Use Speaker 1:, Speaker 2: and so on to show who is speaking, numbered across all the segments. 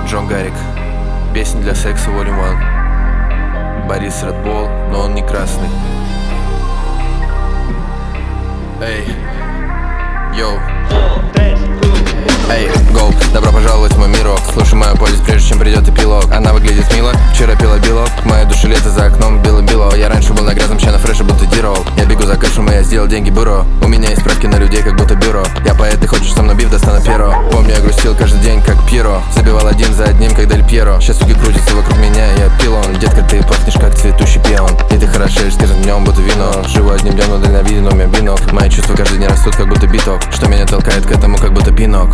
Speaker 1: Джон Гарик. Песня для секса All in One. Борис Редбол, но он не красный. Эй, йоу. Эй, гоу, добро пожаловать в мой мирок. Слушай мою повесть, прежде чем придет эпилог. Она выглядит мило, вчера пила белок. В моей душе лето за окном бело-бело. Я раньше был на грязном, ща на фреше, будто дирол. Я бегу за кэшем, и я сделал деньги бюро. У меня есть справки на людей, как будто бюро. Я поэт, ты хочешь со мной биф, достану перо. Помню, я грустил каждый день, как Пиро. Забивал один за одним, как Дель Пьеро. Сейчас суки крутятся вокруг меня, я пилон. Детка, ты пахнешь, как цветущий пион. И ты хорошеешь с каждым днем, будто вино. Живу одним днем, но дальновиден, у меня бинок. Мои чувства каждый день растут, как будто биток. Что меня толкает к этому, как будто пинок.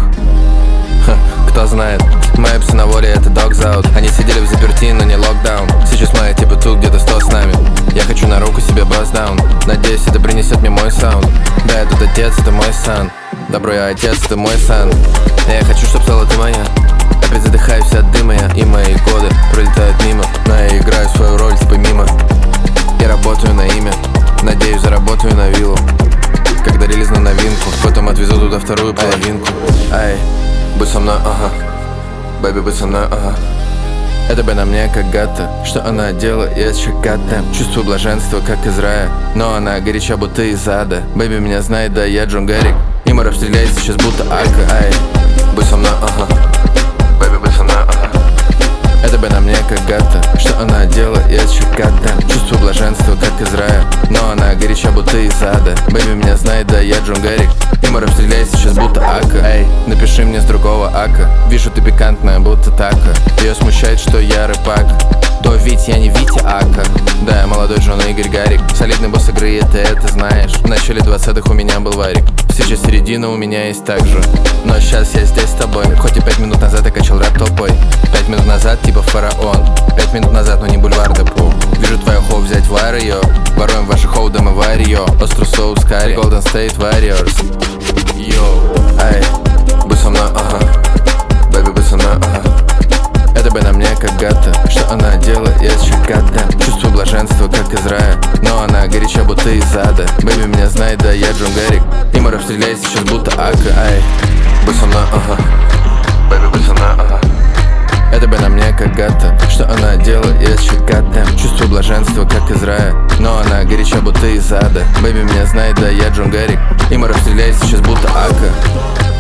Speaker 1: Кто знает, мои псы на воле, это dogs out. Они сидели в заперти, но не локдаун. Сейчас мои типа тут где-то 100 с нами. Я хочу на руку себе бас-даун. Надеюсь, это принесет мне мой саунд. Да, я тут отец, это мой сан. Добро, я отец, это мой сан. Я хочу, чтоб стала ты моя. Опять задыхаюсь от дыма я. И мои годы пролетают мимо. Но я играю свою роль, типа мимо. Я работаю на имя. Надеюсь, заработаю на виллу. Когда релизну новинку, потом отвезу туда вторую половинку. Ай, будь со мной, ага. Бэби, будь со мной, ага. Это бы на мне как гата. Что она делает, я чеката. Чувствую блаженство, как из рая. Но она горяча, будто из ада. Бэби меня знает, да я Джон Гарик. И моров стреляет сейчас, будто ака. Ай, будь со мной, ага. Бэби, будь со мной, ага. Это бы на мне как гата. Что она делает, я чеката. Чувствую блаженство, как из рая. Но она горяча, будто из ада. Бэби меня знает, да я Джон Гарик. И моров стреляет сейчас, будто ака. Эй, напиши мне с другого ака. Вижу, ты пикантная, будто така. Ее смущает, что я рэпак. То ведь я не Витя Ака. Да, я молодой Джон Игорь Гарик. Солидный босс игры, и ты это знаешь. В начале 20-х у меня был варик. Сейчас середина у меня есть так же. Но сейчас я здесь с тобой. Хоть и 5 минут назад я качал рэп толпой. 5 минут назад типа фараон. 5 минут назад, но не бульвар Депо. Вижу твою хоу взять вайр ее. Воруем ваши хоу, домывай ее. Острый соус карри, Golden State Warriors. Йоу, ай, будь со мной, ага. Бэби, будь со мной, ага. Это бы на мне как гата. Что она делает, я чеката. Чувствую блаженство, как из рая. Но она горяча, будто из ада. Бэби меня знает, да я Джон Гарик. И моров стреляет сейчас, будто ака. Ай, будь со мной, ага. Бэби, будь со мной, ага. Это бы на мне как гата. Что она делает, я чеката. Чувствую блаженство, как из рая. Но она горяча, будто из ада. Бэби меня знает, да я Джон Гарик. И моров стреляет сейчас, будто ака.